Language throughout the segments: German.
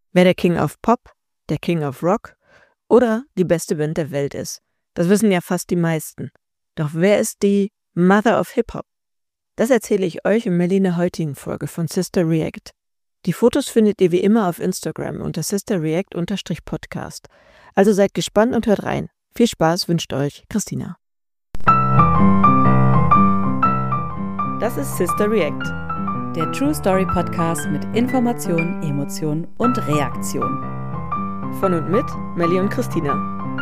Wer der King of Pop, der King of Rock oder die beste Band der Welt ist, das wissen ja fast die meisten. Doch wer ist die Mother of Hip-Hop? Das erzähle ich euch in der heutigen Folge von Sister React. Die Fotos findet ihr wie immer auf Instagram unter sisterreact_podcast. Also seid gespannt und hört rein. Viel Spaß wünscht euch Christina. Das ist Sister React, der True Story Podcast mit Information, Emotion und Reaktion. Von und mit Melli und Christina.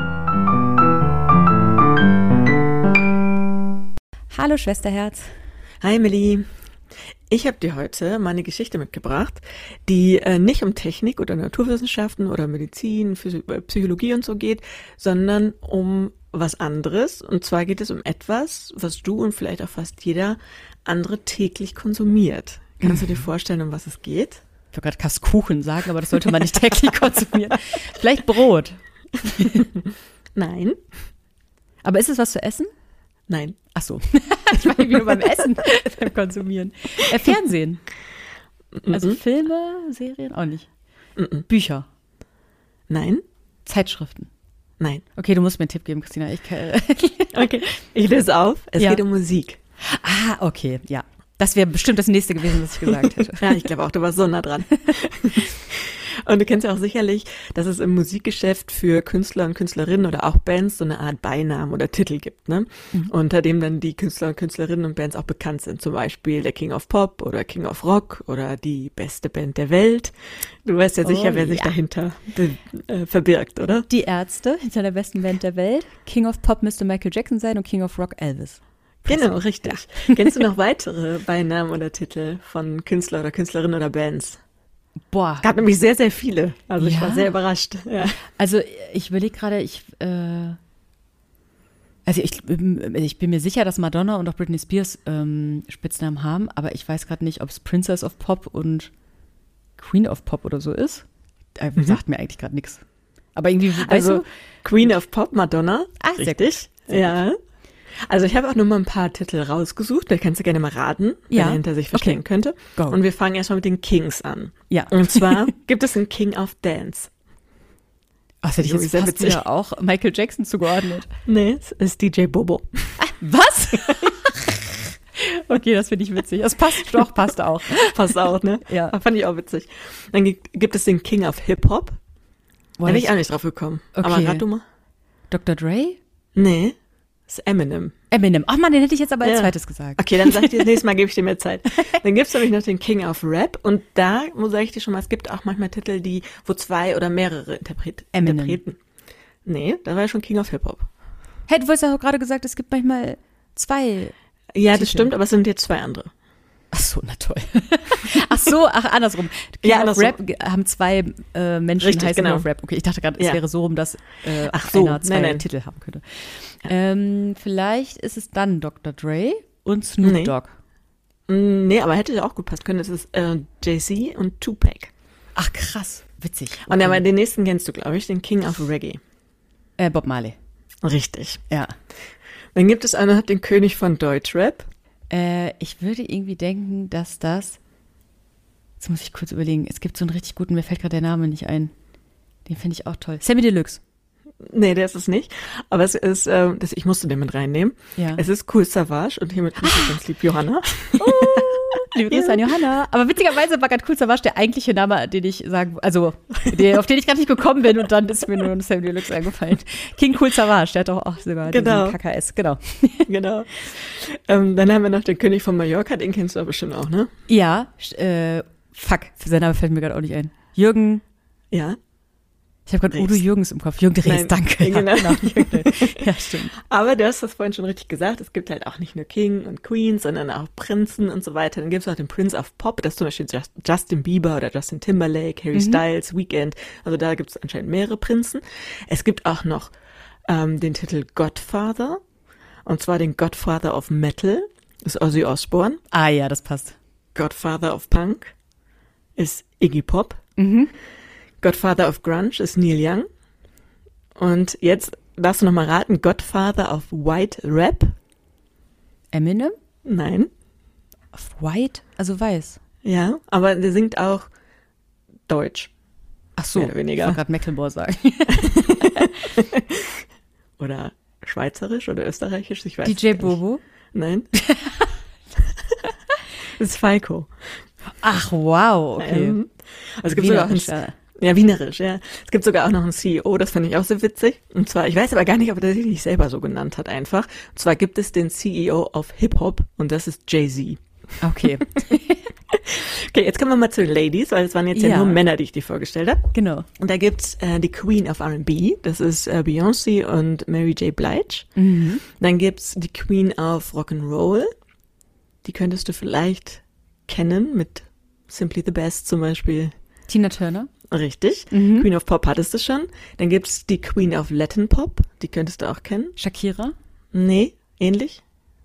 Hallo Schwesterherz. Hi Melli. Ich habe dir heute mal eine Geschichte mitgebracht, die nicht um Technik oder Naturwissenschaften oder Medizin, Psychologie und so geht, sondern um was anderes. Und zwar geht es um etwas, was du und vielleicht auch fast jeder andere täglich konsumiert. Kannst du dir vorstellen, um was es geht? Ich wollte gerade Kuchen sagen, aber das sollte man nicht täglich konsumieren. Vielleicht Brot. Nein. Aber ist es was zu essen? Nein. Ach so. Ich meine, wie nur beim Essen, beim Konsumieren. Fernsehen. Also Filme, Serien auch nicht. Bücher. Nein. Zeitschriften. Nein. Okay, du musst mir einen Tipp geben, Christina. Okay, ich löse auf. Es geht um Musik. Ah, okay, ja. Das wäre bestimmt das nächste gewesen, was ich gesagt hätte. Ja, ich glaube auch, du warst so nah dran. Und du kennst ja auch sicherlich, dass es im Musikgeschäft für Künstler und Künstlerinnen oder auch Bands so eine Art Beinamen oder Titel gibt, ne? Unter dem dann die Künstler und Künstlerinnen und Bands auch bekannt sind. Zum Beispiel der King of Pop oder King of Rock oder die beste Band der Welt. Du weißt ja sicher, wer sich dahinter verbirgt, oder? Die Ärzte hinter der besten Band der Welt. King of Pop müsste Michael Jackson sein und King of Rock Elvis. Genau, richtig. Ja. Kennst du noch weitere Beinamen oder Titel von Künstler oder Künstlerinnen oder Bands? Boah. Gab nämlich sehr, sehr viele. Also ich war sehr überrascht. Ja. Also ich überlege gerade, ich bin mir sicher, dass Madonna und auch Britney Spears Spitznamen haben, aber ich weiß gerade nicht, ob es Princess of Pop und Queen of Pop oder so ist. Sagt mir eigentlich gerade nichts. Aber irgendwie, also Queen of Pop, Madonna. Ach, richtig. Ja. Also ich habe auch nur mal ein paar Titel rausgesucht, da kannst du gerne mal raten, wer dahinter sich verstecken könnte. Go. Und wir fangen erstmal mit den Kings an. Ja. Und zwar gibt es einen King of Dance. Ach, das hätte ich jetzt fast ja auch Michael Jackson zugeordnet. Nee, es ist DJ Bobo. Was? Okay, das finde ich witzig. Das passt auch. Passt auch, ne? Ja. Fand ich auch witzig. Dann gibt es den King of Hip-Hop. Da bin ich auch nicht drauf gekommen. Okay. Aber rat du mal. Dr. Dre? Nee. Das ist Eminem. Ach man, den hätte ich jetzt aber als zweites gesagt. Okay, dann sag ich dir das nächste Mal, gebe ich dir mehr Zeit. Dann gibt's nämlich noch den King of Rap und da sage ich dir schon mal, es gibt auch manchmal Titel, wo zwei oder mehrere interpreten. Nee, da war ja schon King of Hip-Hop. Hey, du hast ja auch gerade gesagt, es gibt manchmal zwei Ja, Titel. Das stimmt, aber es sind jetzt zwei andere. Ach so, na toll. Andersrum. King of Rap haben zwei Menschen, Richtig, heißen genau. of Rap. Okay, ich dachte gerade, es wäre so rum, dass einer zwei Titel haben könnte. Ja. Vielleicht ist es dann Dr. Dre und Snoop Dogg. Nee, aber hätte ja auch gut passen können. Es ist Jay-Z und Tupac. Ach krass, witzig. Okay. Und aber den nächsten kennst du, glaube ich, den King of Reggae. Bob Marley. Richtig. Ja. Dann gibt es auch noch den König von Deutschrap. Ich würde irgendwie denken, dass das, jetzt muss ich kurz überlegen, es gibt so einen richtig guten, mir fällt gerade der Name nicht ein. Den finde ich auch toll. Samy Deluxe. Nee, der ist es nicht. Aber es ist, ich musste den mit reinnehmen. Ja. Es ist Kool Savas und hiermit ganz lieb Johanna. Liebe Grüße an Johanna. Aber witzigerweise war gerade Kool Savas der eigentliche Name, den ich sagen, also auf den ich gerade nicht gekommen bin und dann ist mir nur Samy Deluxe eingefallen. King Kool Savas, der hat doch auch sogar diesen KKS, genau. Genau. Dann haben wir noch den König von Mallorca, den kennst du aber bestimmt auch, ne? Ja, sein Name fällt mir gerade auch nicht ein. Jürgen. Ja. Ich habe gerade Udo Jürgens im Kopf. Jürgen Drees, danke. Ja, genau. Ja, stimmt. Aber du hast das vorhin schon richtig gesagt, es gibt halt auch nicht nur King und Queen, sondern auch Prinzen und so weiter. Dann gibt es auch den Prince of Pop, das ist zum Beispiel Justin Bieber oder Justin Timberlake, Harry Styles, Weeknd. Also da gibt es anscheinend mehrere Prinzen. Es gibt auch noch den Titel Godfather, und zwar den Godfather of Metal, ist Ozzy Osbourne. Ah ja, das passt. Godfather of Punk ist Iggy Pop. Godfather of Grunge ist Neil Young. Und jetzt darfst du noch mal raten, Godfather of White Rap? Eminem? Nein. Of White? Also weiß. Ja, aber der singt auch Deutsch. Ach so, mehr oder weniger. Ich wollte gerade Mecklenburg sagen. Oder schweizerisch oder österreichisch, ich weiß DJ nicht. Bobo? Nein. Das ist Falco. Ach, wow, okay. Also es gibt sogar auch Wienerisch, wienerisch, ja. Es gibt sogar auch noch einen CEO, das finde ich auch sehr witzig. Und zwar, ich weiß aber gar nicht, ob er sich selber so genannt hat einfach. Und zwar gibt es den CEO of Hip-Hop und das ist Jay-Z. Okay. Okay, jetzt kommen wir mal zu den Ladies, weil es waren jetzt ja nur Männer, die ich dir vorgestellt habe. Genau. Und da gibt's die Queen of R&B, das ist Beyoncé und Mary J. Blige. Dann gibt's die Queen of Rock'n'Roll, die könntest du vielleicht kennen mit Simply the Best zum Beispiel. Tina Turner. Richtig. Queen of Pop hattest du schon. Dann gibt's die Queen of Latin Pop, die könntest du auch kennen. Shakira. Nee, ähnlich.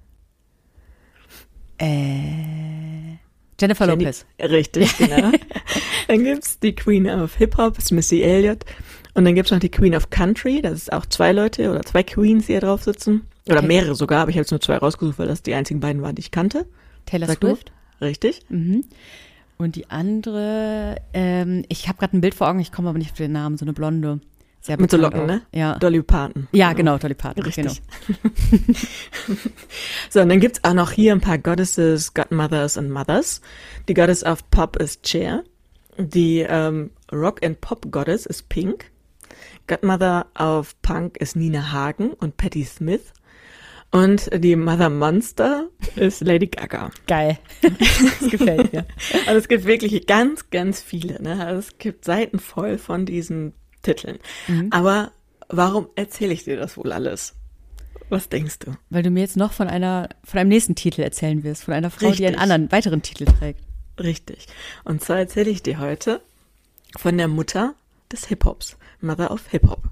Jennifer Lopez. Richtig, genau. Dann gibt's die Queen of Hip-Hop, ist Missy Elliott. Und dann gibt's noch die Queen of Country, das ist auch 2 Leute oder 2 Queens, die hier drauf sitzen. Oder mehrere sogar, aber ich habe jetzt nur 2 rausgesucht, weil das die einzigen beiden waren, die ich kannte. Taylor Sag Swift. Du? Richtig. Und die andere, ich habe gerade ein Bild vor Augen, ich komme aber nicht auf den Namen, so eine Blonde. Sehr mit so bekannt Locken, auch. ne? Ja. Dolly Parton. Ja, genau, Dolly Parton. Richtig. Genau. So, und dann gibt's auch noch hier ein paar Goddesses, Godmothers und Mothers. Die Goddess of Pop ist Cher. Die Rock and Pop Goddess ist Pink. Godmother of Punk ist Nina Hagen und Patti Smith. Und die Mother Monster ist Lady Gaga. Geil. Das gefällt mir. Also es gibt wirklich ganz, ganz viele. Ne? Also es gibt Seiten voll von diesen Titeln. Aber warum erzähle ich dir das wohl alles? Was denkst du? Weil du mir jetzt noch von einem nächsten Titel erzählen wirst, von einer Frau, die einen anderen, weiteren Titel trägt. Richtig. Und zwar erzähle ich dir heute von der Mutter des Hip-Hops, Mother of Hip-Hop.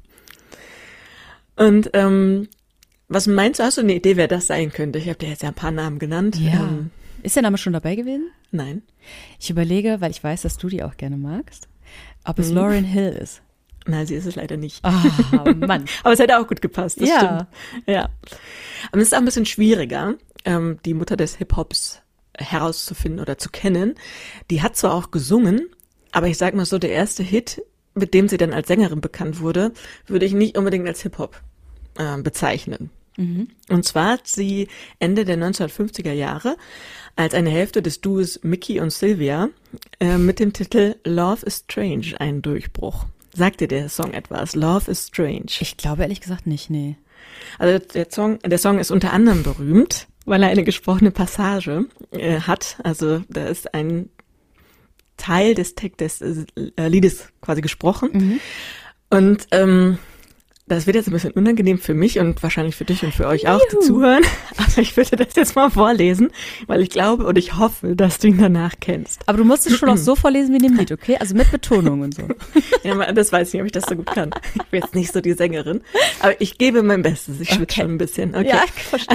Und was meinst du, hast du eine Idee, wer das sein könnte? Ich habe dir jetzt ja ein paar Namen genannt. Ja. Ist der Name schon dabei gewesen? Nein. Ich überlege, weil ich weiß, dass du die auch gerne magst, ob es Lauryn Hill ist. Nein, sie ist es leider nicht. Ah, Mann. Aber es hätte auch gut gepasst, das Ja. stimmt. Ja. Aber es ist auch ein bisschen schwieriger, die Mutter des Hip-Hops herauszufinden oder zu kennen. Die hat zwar auch gesungen, aber ich sag mal so, der erste Hit, mit dem sie dann als Sängerin bekannt wurde, würde ich nicht unbedingt als Hip-Hop bezeichnen. Und zwar hat sie Ende der 1950er Jahre als eine Hälfte des Duos Mickey und Sylvia mit dem Titel Love is Strange einen Durchbruch. Sagt dir der Song etwas? Love is Strange. Ich glaube ehrlich gesagt nicht, nee. Also der Song ist unter anderem berühmt, weil er eine gesprochene Passage hat. Also da ist ein Teil des Liedes quasi gesprochen. Und das wird jetzt ein bisschen unangenehm für mich und wahrscheinlich für dich und für euch auch, die zuhören. Aber ich würde das jetzt mal vorlesen, weil ich glaube und ich hoffe, dass du ihn danach kennst. Aber du musst es schon auch so vorlesen wie in dem Lied, okay? Also mit Betonung und so. Ja, das weiß ich nicht, ob ich das so gut kann. Ich bin jetzt nicht so die Sängerin, aber ich gebe mein Bestes. Ich schwitze schon ein bisschen. Okay. Ja, verstehe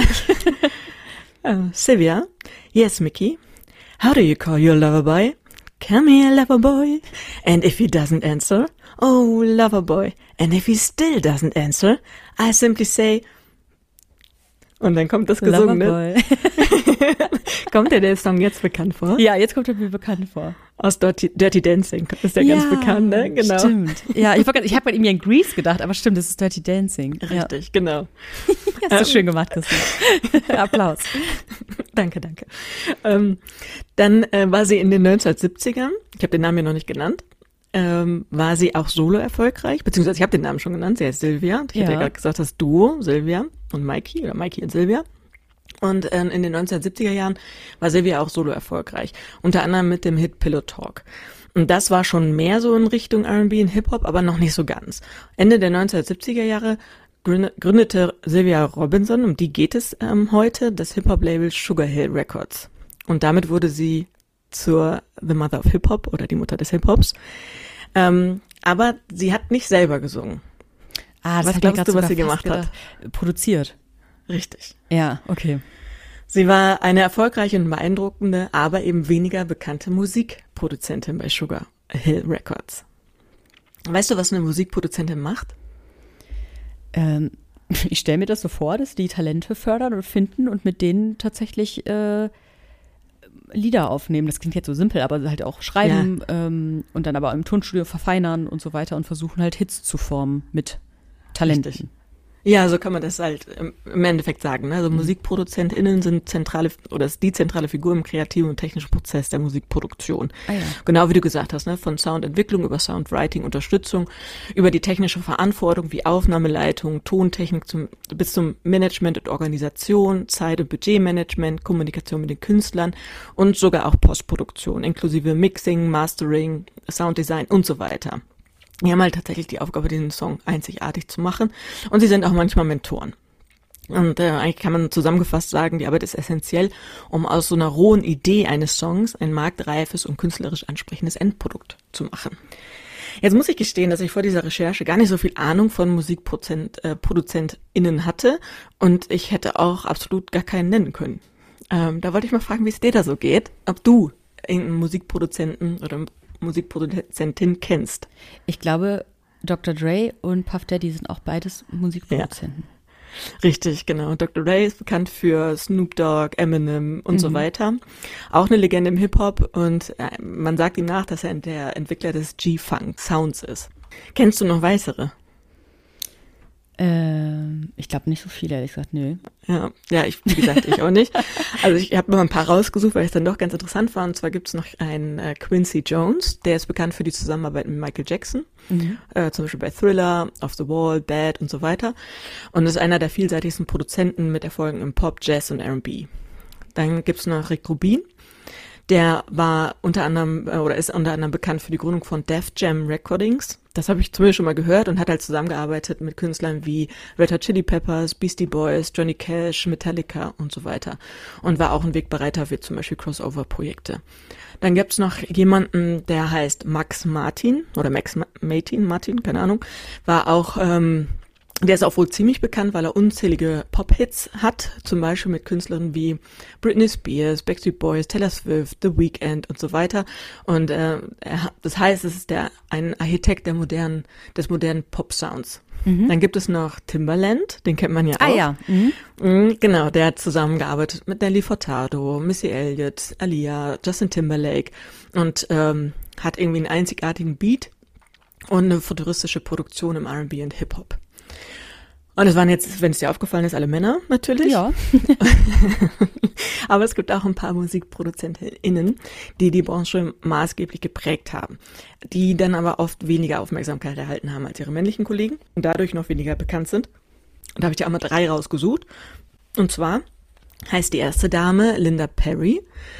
ich. Sylvia, yes, Mickey. How do you call your lover boy? Come here, lover boy. And if he doesn't answer, oh, lover boy. And if he still doesn't answer, I simply say. Und dann kommt das Gesungene. Kommt dir der Song jetzt bekannt vor? Ja, jetzt kommt er mir bekannt vor. Aus Dirty Dancing ist der ganz bekannt, ne? Genau. Stimmt. Ja, ich habe gerade irgendwie an Grease gedacht, aber stimmt, das ist Dirty Dancing. Richtig, genau. Hast du schön gemacht, Christine. Applaus. Danke. Dann war sie in den 1970ern, ich habe den Namen ja noch nicht genannt, war sie auch solo erfolgreich, beziehungsweise ich habe den Namen schon genannt, sie heißt Sylvia. Ich hatte ja gerade gesagt, das Duo, Sylvia und Mikey oder Mikey und Sylvia. Und in den 1970er Jahren war Sylvia auch solo erfolgreich, unter anderem mit dem Hit Pillow Talk. Und das war schon mehr so in Richtung R&B und Hip-Hop, aber noch nicht so ganz. Ende der 1970er Jahre gründete Sylvia Robinson, um die geht es heute, das Hip-Hop-Label Sugar Hill Records. Und damit wurde sie zur The Mother of Hip-Hop oder die Mutter des Hip-Hops. Aber sie hat nicht selber gesungen. Was glaubst du, was sie gemacht hat? Produziert. Richtig. Ja, okay. Sie war eine erfolgreiche und beeindruckende, aber eben weniger bekannte Musikproduzentin bei Sugar Hill Records. Weißt du, was eine Musikproduzentin macht? Ich stelle mir das so vor, dass die Talente fördern und finden und mit denen tatsächlich Lieder aufnehmen. Das klingt jetzt so simpel, aber halt auch schreiben und dann aber im Tonstudio verfeinern und so weiter und versuchen halt Hits zu formen mit Talenten. Richtig. Ja, so kann man das halt im Endeffekt sagen. Ne? Also MusikproduzentInnen sind ist die zentrale Figur im kreativen und technischen Prozess der Musikproduktion. Ah, ja. Genau wie du gesagt hast, ne? Von Soundentwicklung über Soundwriting, Unterstützung, über die technische Verantwortung wie Aufnahmeleitung, Tontechnik bis zum Management und Organisation, Zeit- und Budgetmanagement, Kommunikation mit den Künstlern und sogar auch Postproduktion, inklusive Mixing, Mastering, Sounddesign und so weiter. Die haben halt tatsächlich die Aufgabe, diesen Song einzigartig zu machen. Und sie sind auch manchmal Mentoren. Und eigentlich kann man zusammengefasst sagen, die Arbeit ist essentiell, um aus so einer rohen Idee eines Songs ein marktreifes und künstlerisch ansprechendes Endprodukt zu machen. Jetzt muss ich gestehen, dass ich vor dieser Recherche gar nicht so viel Ahnung von MusikproduzentInnen hatte. Und ich hätte auch absolut gar keinen nennen können. Da wollte ich mal fragen, wie es dir da so geht. Ob du irgendeinen Musikproduzenten oder Musikproduzentin kennst. Ich glaube, Dr. Dre und Puff Daddy sind auch beides Musikproduzenten. Ja. Richtig, genau. Dr. Dre ist bekannt für Snoop Dogg, Eminem und so weiter. Auch eine Legende im Hip-Hop und man sagt ihm nach, dass er der Entwickler des G-Funk Sounds ist. Kennst du noch weitere? Ich glaube nicht so viele, ehrlich gesagt, nö. Ja, wie gesagt, ich auch nicht. Also ich habe mal ein paar rausgesucht, weil es dann doch ganz interessant war. Und zwar gibt es noch einen Quincy Jones, der ist bekannt für die Zusammenarbeit mit Michael Jackson. Zum Beispiel bei Thriller, Off the Wall, Bad und so weiter. Und ist einer der vielseitigsten Produzenten mit Erfolgen im Pop, Jazz und R&B. Dann gibt es noch Rick Rubin. Der war unter anderem ist unter anderem bekannt für die Gründung von Def Jam Recordings. Das habe ich zumindest schon mal gehört und hat halt zusammengearbeitet mit Künstlern wie Red Hot Chili Peppers, Beastie Boys, Johnny Cash, Metallica und so weiter. Und war auch ein Wegbereiter für zum Beispiel Crossover-Projekte. Dann gibt's noch jemanden, der heißt Max Martin, keine Ahnung, war auch der ist auch wohl ziemlich bekannt, weil er unzählige Pop-Hits hat, zum Beispiel mit Künstlern wie Britney Spears, Backstreet Boys, Taylor Swift, The Weeknd und so weiter. Und das heißt, es ist ein Architekt des modernen Pop-Sounds. Dann gibt es noch Timbaland, den kennt man ja auch. Ah ja. Genau, der hat zusammengearbeitet mit Nelly Furtado, Missy Elliott, Aaliyah, Justin Timberlake und hat irgendwie einen einzigartigen Beat und eine futuristische Produktion im R&B und Hip-Hop. Und es waren jetzt, wenn es dir aufgefallen ist, alle Männer natürlich. Ja. Aber es gibt auch ein paar MusikproduzentInnen, die die Branche maßgeblich geprägt haben, die dann aber oft weniger Aufmerksamkeit erhalten haben als ihre männlichen Kollegen und dadurch noch weniger bekannt sind. Und da habe ich dir auch mal 3 rausgesucht. Und zwar heißt die erste Dame Linda Perry,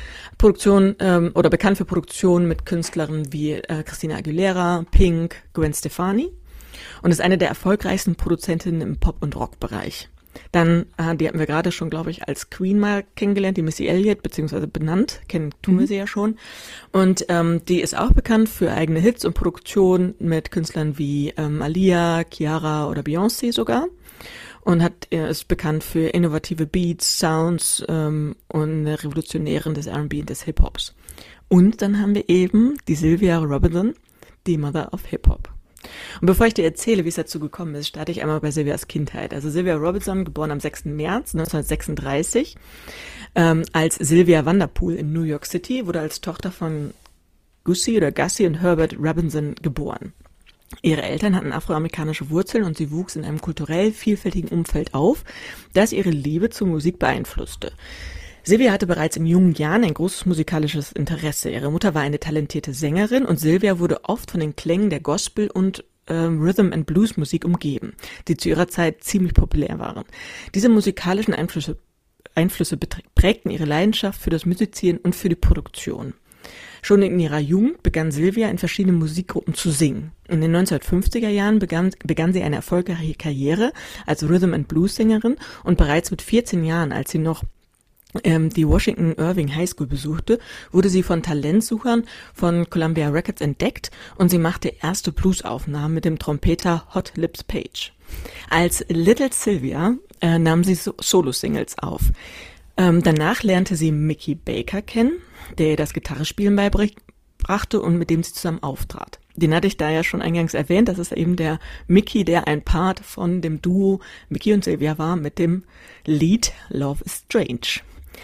bekannt für Produktionen mit Künstlern wie Christina Aguilera, Pink, Gwen Stefani. Und ist eine der erfolgreichsten Produzentinnen im Pop- und Rock-Bereich. Dann, die hatten wir gerade schon, glaube ich, als Queen mal kennengelernt, die Missy Elliott, beziehungsweise benannt, tun wir sie ja schon. Und die ist auch bekannt für eigene Hits und Produktionen mit Künstlern wie Aaliyah, Ciara oder Beyoncé sogar. Und ist bekannt für innovative Beats, Sounds und Revolutionären des R&B und des Hip-Hops. Und dann haben wir eben die Sylvia Robinson, die Mother of Hip-Hop. Und bevor ich dir erzähle, wie es dazu gekommen ist, starte ich einmal bei Sylvias Kindheit. Also Sylvia Robinson, geboren am 6. März 1936, als Sylvia Vanderpool in New York City, wurde als Tochter von Gussie und Herbert Robinson geboren. Ihre Eltern hatten afroamerikanische Wurzeln und sie wuchs in einem kulturell vielfältigen Umfeld auf, das ihre Liebe zur Musik beeinflusste. Sylvia hatte bereits in jungen Jahren ein großes musikalisches Interesse. Ihre Mutter war eine talentierte Sängerin und Sylvia wurde oft von den Klängen der Gospel- und Rhythm and Blues Musik umgeben, die zu ihrer Zeit ziemlich populär waren. Diese musikalischen Einflüsse prägten ihre Leidenschaft für das Musizieren und für die Produktion. Schon in ihrer Jugend begann Sylvia in verschiedenen Musikgruppen zu singen. In den 1950er Jahren begann sie eine erfolgreiche Karriere als Rhythm and Blues Sängerin und bereits mit 14 Jahren, als sie noch die Washington Irving High School besuchte, wurde sie von Talentsuchern von Columbia Records entdeckt und sie machte erste Bluesaufnahmen mit dem Trompeter Hot Lips Page. Als Little Sylvia nahm sie Solo-Singles auf. Danach lernte sie Mickey Baker kennen, der ihr das Gitarrespielen beibrachte und mit dem sie zusammen auftrat. Den hatte ich da ja schon eingangs erwähnt, das ist eben der Mickey, der ein Part von dem Duo Mickey und Sylvia war mit dem Lied Love is Strange.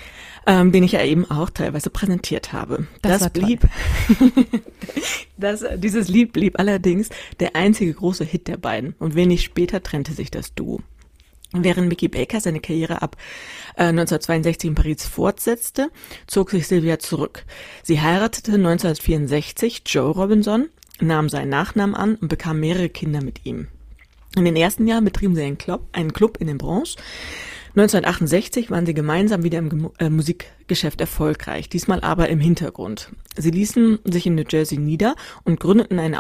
den ich ja eben auch teilweise präsentiert habe. Dieses Lied blieb allerdings der einzige große Hit der beiden und wenig später trennte sich das Duo. Während Mickey Baker seine Karriere ab 1962 in Paris fortsetzte, zog sich Sylvia zurück. Sie heiratete 1964 Joe Robinson, nahm seinen Nachnamen an und bekam mehrere Kinder mit ihm. In den ersten Jahren betrieben sie einen Club in den Bronx. 1968 waren sie gemeinsam wieder im Musikgeschäft erfolgreich, diesmal aber im Hintergrund. Sie ließen sich in New Jersey nieder und gründeten ein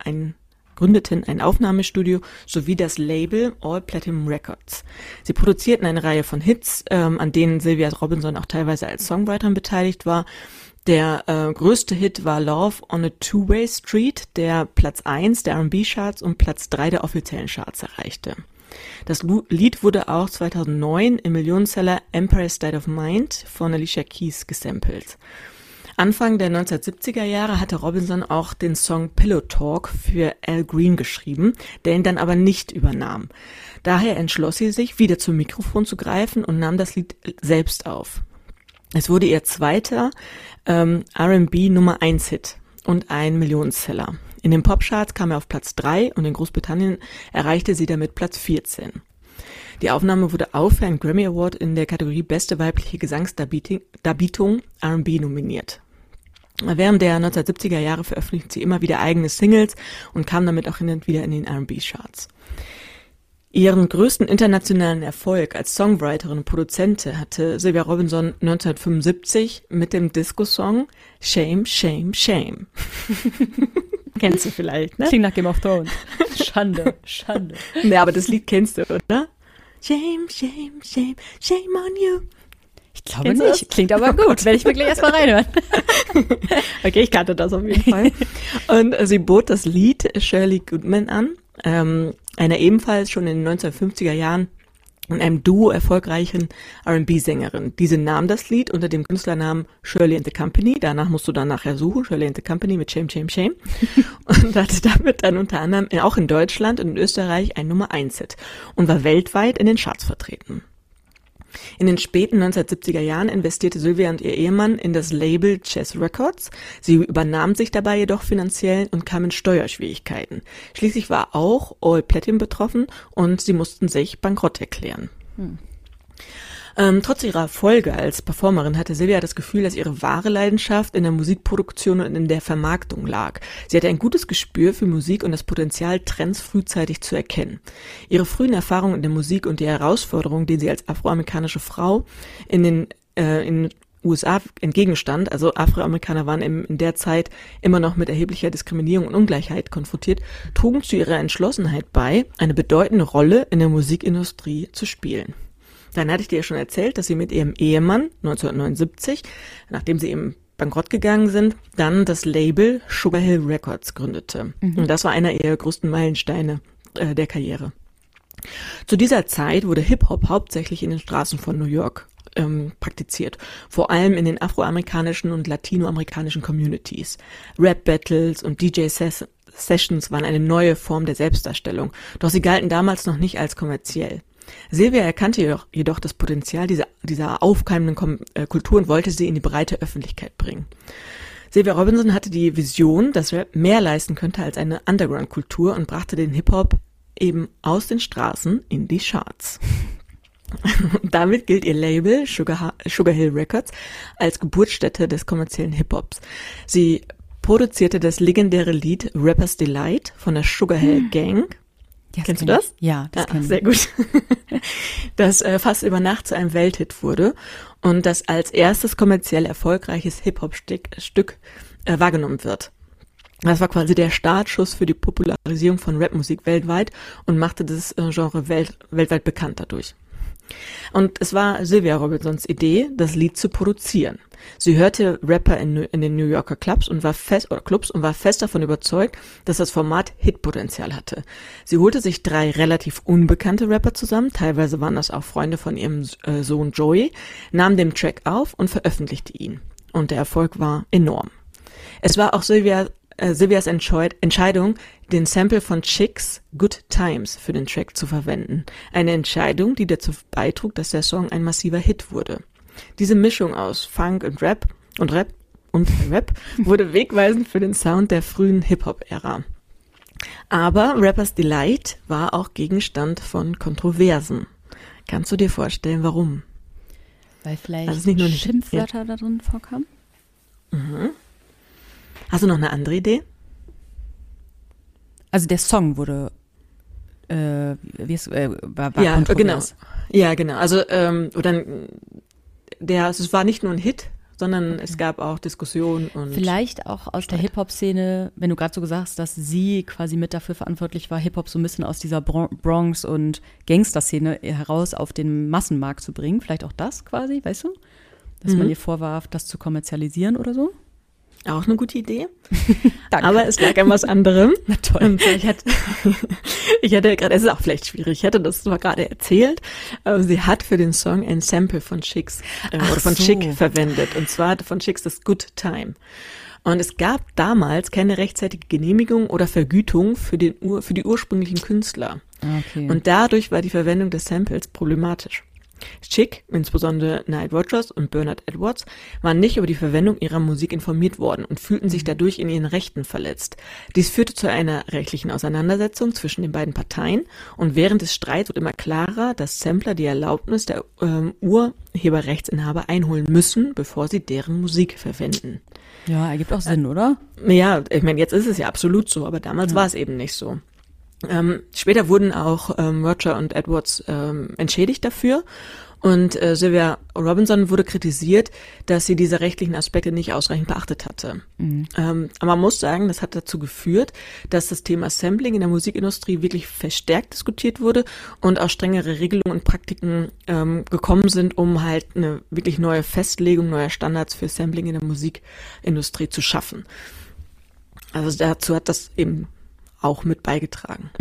Aufnahmestudio sowie das Label All Platinum Records. Sie produzierten eine Reihe von Hits, an denen Sylvia Robinson auch teilweise als Songwriterin beteiligt war. Der größte Hit war Love on a Two-Way Street, der Platz 1 der R&B-Charts und Platz 3 der offiziellen Charts erreichte. Das Lied wurde auch 2009 im Millionenseller Empire State of Mind von Alicia Keys gesampelt. Anfang der 1970er Jahre hatte Robinson auch den Song Pillow Talk für Al Green geschrieben, der ihn dann aber nicht übernahm. Daher entschloss sie sich, wieder zum Mikrofon zu greifen und nahm das Lied selbst auf. Es wurde ihr zweiter R&B Nummer 1 Hit und ein Millionenseller. In den Popcharts kam er auf Platz 3 und in Großbritannien erreichte sie damit Platz 14. Die Aufnahme wurde auch für einen Grammy Award in der Kategorie Beste weibliche Gesangsdarbietung R&B nominiert. Während der 1970er Jahre veröffentlichte sie immer wieder eigene Singles und kam damit auch hin und wieder in den R&B-Charts. Ihren größten internationalen Erfolg als Songwriterin und Produzentin hatte Sylvia Robinson 1975 mit dem Disco-Song Shame, Shame, Shame. Kennst du vielleicht, ne? Klingt nach Game of Thrones. Schande, Schande. Ja, aber das Lied kennst du, oder? Shame, shame, shame, shame on you. Ich glaube nicht. Klingt aber gut. Werde ich mir gleich erstmal reinhören. Okay, ich kannte das auf jeden Fall. Und sie bot das Lied Shirley Goodman an, einer ebenfalls schon in den 1950er Jahren und einem Duo erfolgreichen R&B-Sängerin. Diese nahm das Lied unter dem Künstlernamen Shirley and the Company. Danach musst du dann nachher suchen, Shirley and the Company mit Shame, Shame, Shame. Und hatte damit dann unter anderem auch in Deutschland und in Österreich ein Nummer-1-Hit und war weltweit in den Charts vertreten. In den späten 1970er Jahren investierte Sylvia und ihr Ehemann in das Label Chess Records. Sie übernahmen sich dabei jedoch finanziell und kamen in Steuerschwierigkeiten. Schließlich war auch All Platinum betroffen und sie mussten sich bankrott erklären. Trotz ihrer Erfolge als Performerin hatte Sylvia das Gefühl, dass ihre wahre Leidenschaft in der Musikproduktion und in der Vermarktung lag. Sie hatte ein gutes Gespür für Musik und das Potenzial, Trends frühzeitig zu erkennen. Ihre frühen Erfahrungen in der Musik und die Herausforderungen, denen sie als afroamerikanische Frau in den USA entgegenstand, also Afroamerikaner waren in der Zeit immer noch mit erheblicher Diskriminierung und Ungleichheit konfrontiert, trugen zu ihrer Entschlossenheit bei, eine bedeutende Rolle in der Musikindustrie zu spielen. Dann hatte ich dir ja schon erzählt, dass sie mit ihrem Ehemann 1979, nachdem sie eben bankrott gegangen sind, dann das Label Sugar Hill Records gründete. Und das war einer ihrer größten Meilensteine der Karriere. Zu dieser Zeit wurde Hip-Hop hauptsächlich in den Straßen von New York praktiziert, vor allem in den afroamerikanischen und latinoamerikanischen Communities. Rap-Battles und DJ-Sessions waren eine neue Form der Selbstdarstellung, doch sie galten damals noch nicht als kommerziell. Sylvia erkannte jedoch das Potenzial dieser aufkeimenden Kultur und wollte sie in die breite Öffentlichkeit bringen. Sylvia Robinson hatte die Vision, dass Rap mehr leisten könnte als eine Underground-Kultur und brachte den Hip-Hop eben aus den Straßen in die Charts. Damit gilt ihr Label Sugar Hill Records als Geburtsstätte des kommerziellen Hip-Hops. Sie produzierte das legendäre Lied Rapper's Delight von der Sugar Hill Gang. Kennst du das? Ja, das kenne ich. Sehr gut. Das fast über Nacht zu einem Welthit wurde und das als erstes kommerziell erfolgreiches Hip-Hop-Stück wahrgenommen wird. Das war quasi der Startschuss für die Popularisierung von Rapmusik weltweit und machte das Genre weltweit bekannt dadurch. Und es war Sylvia Robinsons Idee, das Lied zu produzieren. Sie hörte Rapper in den New Yorker Clubs und war fest davon überzeugt, dass das Format Hitpotenzial hatte. Sie holte sich 3 relativ unbekannte Rapper zusammen, teilweise waren das auch Freunde von ihrem Sohn Joey, nahm den Track auf und veröffentlichte ihn. Und der Erfolg war enorm. Es war auch Sylvias Entscheidung, den Sample von Chicks Good Times für den Track zu verwenden. Eine Entscheidung, die dazu beitrug, dass der Song ein massiver Hit wurde. Diese Mischung aus Funk und Rap wurde wegweisend für den Sound der frühen Hip-Hop-Ära. Aber Rapper's Delight war auch Gegenstand von Kontroversen. Kannst du dir vorstellen, warum? Weil vielleicht also nicht nur Schimpfwörter da drin vorkamen? Mhm. Hast du noch eine andere Idee? Also der Song wurde war ja, kontrovers. Genau. Ja, genau. Also es war nicht nur ein Hit, sondern es gab auch Diskussionen und vielleicht auch aus der Hip-Hop-Szene, wenn du gerade so gesagt hast, dass sie quasi mit dafür verantwortlich war, Hip-Hop so ein bisschen aus dieser Bronx- und Gangster-Szene heraus auf den Massenmarkt zu bringen. Vielleicht auch das quasi, weißt du? Dass man ihr vorwarf, das zu kommerzialisieren oder so. Auch eine gute Idee. Danke. Aber es lag an was anderem. Na toll. Und ich hatte gerade, es ist auch vielleicht schwierig, ich hatte das zwar gerade erzählt, aber sie hat für den Song ein Sample von Chicks oder von Chick verwendet. Und zwar von Chicks das Good Time. Und es gab damals keine rechtzeitige Genehmigung oder Vergütung für die ursprünglichen Künstler. Okay. Und dadurch war die Verwendung des Samples problematisch. Chick, insbesondere Nile Rodgers und Bernard Edwards, waren nicht über die Verwendung ihrer Musik informiert worden und fühlten sich dadurch in ihren Rechten verletzt. Dies führte zu einer rechtlichen Auseinandersetzung zwischen den beiden Parteien und während des Streits wird immer klarer, dass Sampler die Erlaubnis der Urheberrechtsinhaber einholen müssen, bevor sie deren Musik verwenden. Ja, ergibt auch Sinn, oder? Ja, ich meine, jetzt ist es ja absolut so, aber damals war es eben nicht so. Später wurden auch Roger und Edwards entschädigt dafür und Sylvia Robinson wurde kritisiert, dass sie diese rechtlichen Aspekte nicht ausreichend beachtet hatte. Aber man muss sagen, das hat dazu geführt, dass das Thema Sampling in der Musikindustrie wirklich verstärkt diskutiert wurde und auch strengere Regelungen und Praktiken gekommen sind, um halt eine wirklich neue Festlegung neuer Standards für Sampling in der Musikindustrie zu schaffen. Also dazu hat das eben auch mit beigetragen.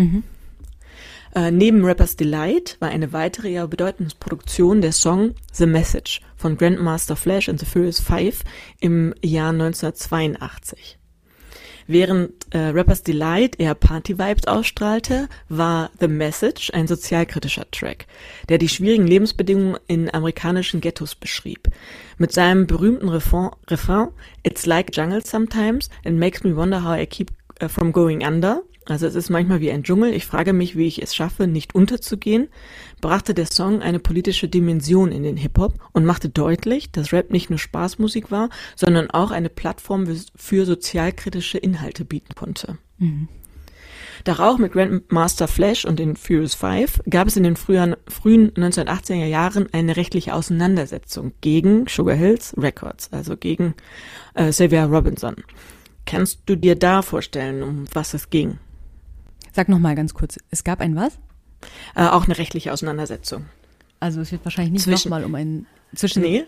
Neben Rapper's Delight war eine weitere ihrer bedeutenden Produktion der Song The Message von Grandmaster Flash and the Furious Five im Jahr 1982. Während Rapper's Delight eher Party-Vibes ausstrahlte, war The Message ein sozialkritischer Track, der die schwierigen Lebensbedingungen in amerikanischen Ghettos beschrieb. Mit seinem berühmten Refrain It's like a jungle sometimes and makes me wonder how I keep from going under, also es ist manchmal wie ein Dschungel, ich frage mich, wie ich es schaffe, nicht unterzugehen, brachte der Song eine politische Dimension in den Hip-Hop und machte deutlich, dass Rap nicht nur Spaßmusik war, sondern auch eine Plattform für sozialkritische Inhalte bieten konnte. Doch auch mit Grandmaster Flash und den Furious Five gab es in den frühen 1980er Jahren eine rechtliche Auseinandersetzung gegen Sugar Hill Records, also gegen Sylvia Robinson. Kannst du dir da vorstellen, um was es ging? Sag noch mal ganz kurz, es gab ein was? Auch eine rechtliche Auseinandersetzung. Also es wird wahrscheinlich nicht nochmal um ein... Zwischen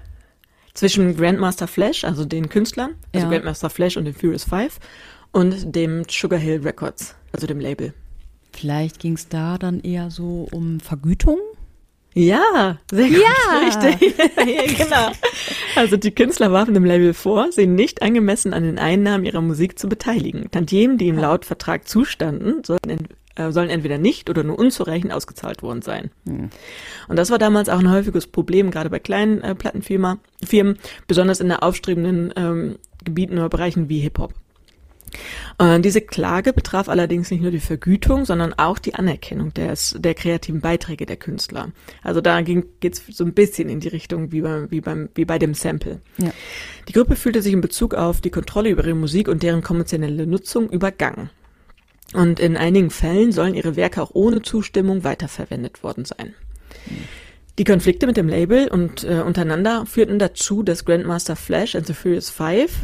Grandmaster Flash, also den Künstlern, also Grandmaster Flash und den Furious Five und dem Sugar Hill Records, also dem Label. Vielleicht ging es da dann eher so um Vergütung? Ja, sehr gut, richtig. Ja, genau. Also die Künstler warfen dem Label vor, sie nicht angemessen an den Einnahmen ihrer Musik zu beteiligen. Tantiemen, die ihm laut Vertrag zustanden, sollen entweder nicht oder nur unzureichend ausgezahlt worden sein. Und das war damals auch ein häufiges Problem, gerade bei kleinen Plattenfirmen, besonders in der aufstrebenden Gebieten oder Bereichen wie Hip-Hop. Diese Klage betraf allerdings nicht nur die Vergütung, sondern auch die Anerkennung der kreativen Beiträge der Künstler. Also da geht's so ein bisschen in die Richtung wie bei dem Sample. Ja. Die Gruppe fühlte sich in Bezug auf die Kontrolle über ihre Musik und deren kommerzielle Nutzung übergangen. Und in einigen Fällen sollen ihre Werke auch ohne Zustimmung weiterverwendet worden sein. Die Konflikte mit dem Label und untereinander führten dazu, dass Grandmaster Flash and the Furious Five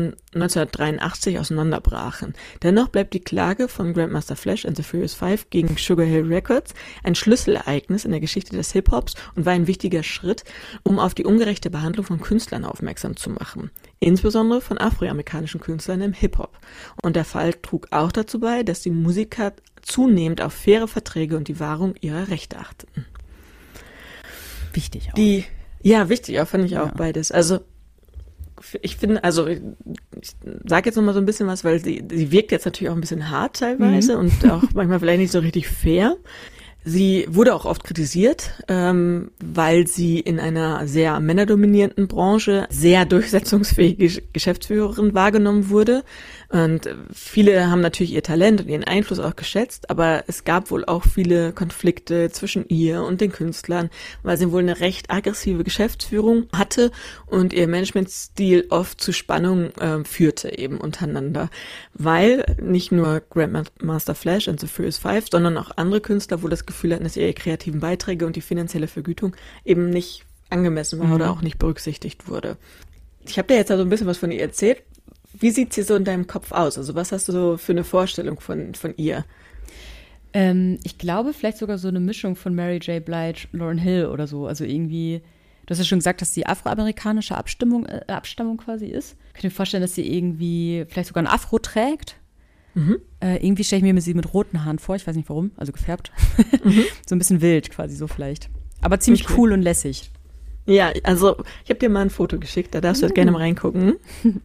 1983 auseinanderbrachen. Dennoch bleibt die Klage von Grandmaster Flash and the Furious Five gegen Sugar Hill Records ein Schlüsselereignis in der Geschichte des Hip-Hops und war ein wichtiger Schritt, um auf die ungerechte Behandlung von Künstlern aufmerksam zu machen. Insbesondere von afroamerikanischen Künstlern im Hip-Hop. Und der Fall trug auch dazu bei, dass die Musiker zunehmend auf faire Verträge und die Wahrung ihrer Rechte achteten. Wichtig auch. Wichtig auch, fand ich auch beides. Also ich finde, ich sage jetzt nochmal so ein bisschen was, weil sie wirkt jetzt natürlich auch ein bisschen hart teilweise und auch manchmal vielleicht nicht so richtig fair. Sie wurde auch oft kritisiert, weil sie in einer sehr männerdominierten Branche sehr durchsetzungsfähige Geschäftsführerin wahrgenommen wurde. Und viele haben natürlich ihr Talent und ihren Einfluss auch geschätzt, aber es gab wohl auch viele Konflikte zwischen ihr und den Künstlern, weil sie wohl eine recht aggressive Geschäftsführung hatte und ihr Managementstil oft zu Spannungen führte eben untereinander. Weil nicht nur Grandmaster Flash und The Furious Five, sondern auch andere Künstler wohl das Gefühl hatten, dass ihre kreativen Beiträge und die finanzielle Vergütung eben nicht angemessen war oder auch nicht berücksichtigt wurde. Ich habe dir jetzt also ein bisschen was von ihr erzählt. Wie sieht sie so in deinem Kopf aus? Also was hast du so für eine Vorstellung von ihr? Ich glaube vielleicht sogar so eine Mischung von Mary J. Blige, Lauryn Hill oder so. Also irgendwie, du hast ja schon gesagt, dass sie afroamerikanische Abstammung quasi ist. Ich könnte mir vorstellen, dass sie irgendwie vielleicht sogar ein Afro trägt. Irgendwie stelle ich mir sie mit roten Haaren vor, ich weiß nicht warum, also gefärbt. So ein bisschen wild quasi so vielleicht. Aber ziemlich cool und lässig. Ja, also ich habe dir mal ein Foto geschickt, da darfst du jetzt gerne mal reingucken.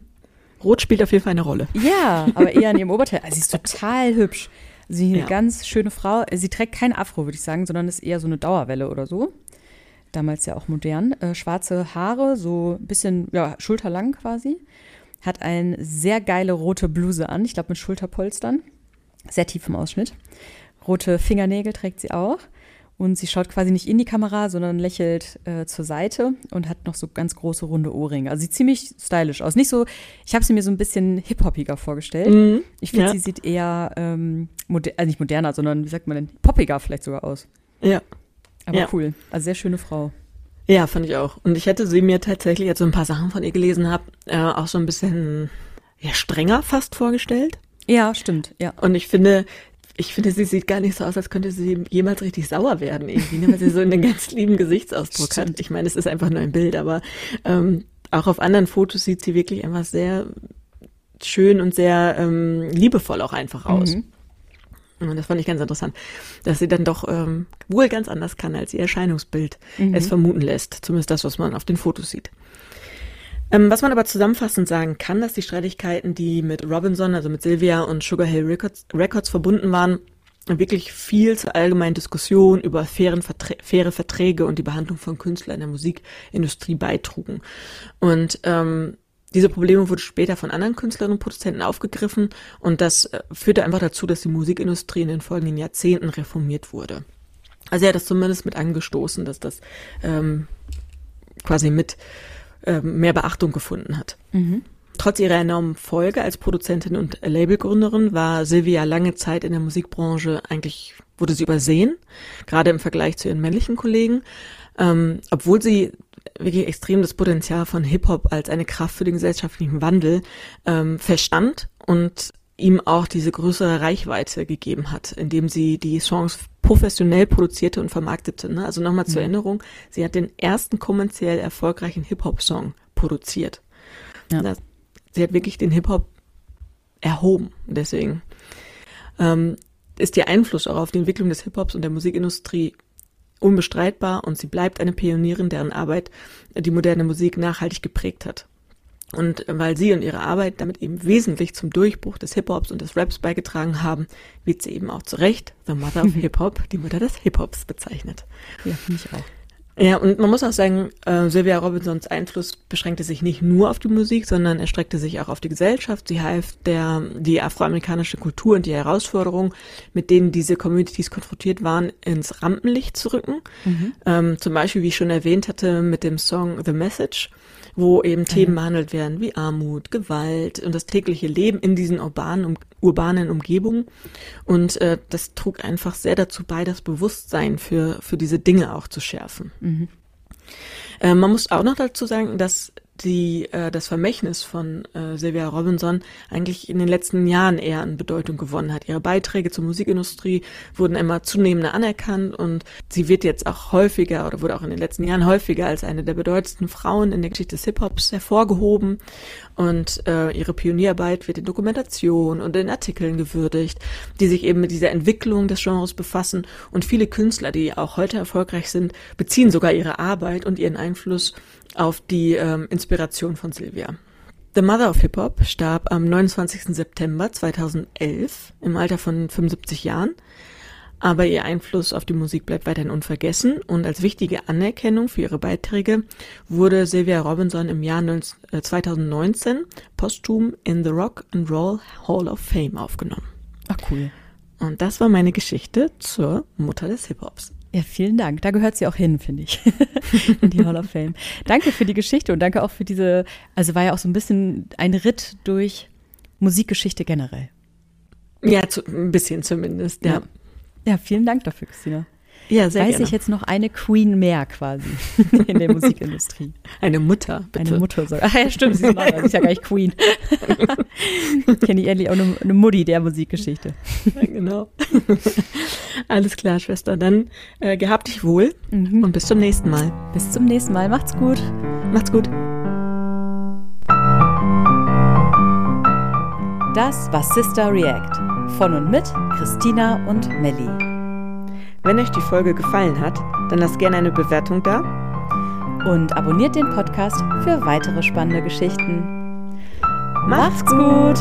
Rot spielt auf jeden Fall eine Rolle. Ja, aber eher an ihrem Oberteil. Also sie ist total hübsch. Sie ist eine ganz schöne Frau. Sie trägt kein Afro, würde ich sagen, sondern ist eher so eine Dauerwelle oder so. Damals ja auch modern. Schwarze Haare, so ein bisschen schulterlang quasi. Hat eine sehr geile rote Bluse an, ich glaube mit Schulterpolstern. Sehr tief im Ausschnitt. Rote Fingernägel trägt sie auch. Und sie schaut quasi nicht in die Kamera, sondern lächelt zur Seite und hat noch so ganz große runde Ohrringe. Also sieht ziemlich stylisch aus. Nicht so, ich habe sie mir so ein bisschen hip-hoppiger vorgestellt. Ich finde, sie sieht eher, nicht moderner, sondern, wie sagt man denn, poppiger vielleicht sogar aus. Ja. Aber cool. Also sehr schöne Frau. Ja, fand ich auch. Und ich hätte sie mir tatsächlich, als so ein paar Sachen von ihr gelesen habe, auch so ein bisschen strenger fast vorgestellt. Ja, stimmt. Ja. Und ich finde, sie sieht gar nicht so aus, als könnte sie jemals richtig sauer werden irgendwie, ne? Weil sie so einen ganz lieben Gesichtsausdruck hat. Ich meine, es ist einfach nur ein Bild, aber auch auf anderen Fotos sieht sie wirklich einfach sehr schön und sehr liebevoll auch einfach aus. Und das fand ich ganz interessant, dass sie dann doch wohl ganz anders kann, als ihr Erscheinungsbild es vermuten lässt. Zumindest das, was man auf den Fotos sieht. Was man aber zusammenfassend sagen kann, dass die Streitigkeiten, die mit Robinson, also mit Sylvia und Sugar Hill Records verbunden waren, wirklich viel zur allgemeinen Diskussion über faire Verträge und die Behandlung von Künstlern in der Musikindustrie beitrugen. Und diese Probleme wurden später von anderen Künstlern und Produzenten aufgegriffen und das führte einfach dazu, dass die Musikindustrie in den folgenden Jahrzehnten reformiert wurde. Also er hat das zumindest mit angestoßen, dass das quasi mit mehr Beachtung gefunden hat. Trotz ihrer enormen Folge als Produzentin und Labelgründerin war Sylvia lange Zeit in der Musikbranche, eigentlich wurde sie übersehen, gerade im Vergleich zu ihren männlichen Kollegen, obwohl sie wirklich extrem das Potenzial von Hip-Hop als eine Kraft für den gesellschaftlichen Wandel verstand und ihm auch diese größere Reichweite gegeben hat, indem sie die Songs professionell produzierte und vermarktete. Ne? Also nochmal zur Erinnerung, sie hat den ersten kommerziell erfolgreichen Hip-Hop-Song produziert. Ja. Sie hat wirklich den Hip-Hop erhoben. Deswegen ist ihr Einfluss auch auf die Entwicklung des Hip-Hops und der Musikindustrie unbestreitbar und sie bleibt eine Pionierin, deren Arbeit die moderne Musik nachhaltig geprägt hat. Und weil sie und ihre Arbeit damit eben wesentlich zum Durchbruch des Hip-Hops und des Raps beigetragen haben, wird sie eben auch zu Recht The Mother of Hip-Hop, die Mutter des Hip-Hops bezeichnet. Ja, finde ich auch. Ja, und man muss auch sagen, Sylvia Robinsons Einfluss beschränkte sich nicht nur auf die Musik, sondern er streckte sich auch auf die Gesellschaft. Sie half die afroamerikanische Kultur und die Herausforderungen, mit denen diese Communities konfrontiert waren, ins Rampenlicht zu rücken. Zum Beispiel, wie ich schon erwähnt hatte, mit dem Song The Message, wo eben Themen behandelt werden wie Armut, Gewalt und das tägliche Leben in diesen urbanen Umgebungen. Und das trug einfach sehr dazu bei, das Bewusstsein für diese Dinge auch zu schärfen. Man muss auch noch dazu sagen, dass das Vermächtnis von Sylvia Robinson eigentlich in den letzten Jahren eher an Bedeutung gewonnen hat. Ihre Beiträge zur Musikindustrie wurden immer zunehmender anerkannt und sie wird jetzt auch häufiger oder wurde auch in den letzten Jahren häufiger als eine der bedeutendsten Frauen in der Geschichte des Hip-Hops hervorgehoben und ihre Pionierarbeit wird in Dokumentation und in Artikeln gewürdigt, die sich eben mit dieser Entwicklung des Genres befassen und viele Künstler, die auch heute erfolgreich sind, beziehen sogar ihre Arbeit und ihren Einfluss auf die Inspiration von Sylvia. The Mother of Hip-Hop starb am 29. September 2011 im Alter von 75 Jahren. Aber ihr Einfluss auf die Musik bleibt weiterhin unvergessen und als wichtige Anerkennung für ihre Beiträge wurde Sylvia Robinson im Jahr 2019 posthum in the Rock and Roll Hall of Fame aufgenommen. Ach, cool. Und das war meine Geschichte zur Mutter des Hip-Hops. Ja, vielen Dank. Da gehört sie auch hin, finde ich, in die Hall of Fame. Danke für die Geschichte und danke auch für diese, also war ja auch so ein bisschen ein Ritt durch Musikgeschichte generell. Ja, ein bisschen zumindest, ja. Ja, vielen Dank dafür, Christina. Ja, sehr gerne. Weiß ich jetzt noch eine Queen mehr quasi in der Musikindustrie. Eine Mutter, bitte. Eine Mutter sogar. Ach ja, stimmt, sie ist ja gar nicht Queen. Kenne ich endlich auch eine Mutti der Musikgeschichte. Ja, genau. Alles klar, Schwester. Dann gehabt dich wohl und bis zum nächsten Mal. Bis zum nächsten Mal. Macht's gut. Macht's gut. Das war Sister React. Von und mit Christina und Melli. Wenn euch die Folge gefallen hat, dann lasst gerne eine Bewertung da. Und abonniert den Podcast für weitere spannende Geschichten. Macht's gut!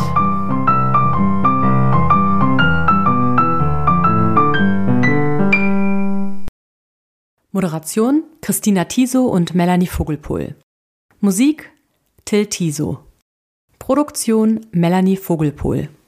Moderation Christina Thisow und Melanie Vogelpohl. Musik Till Thisow. Produktion Melanie Vogelpohl.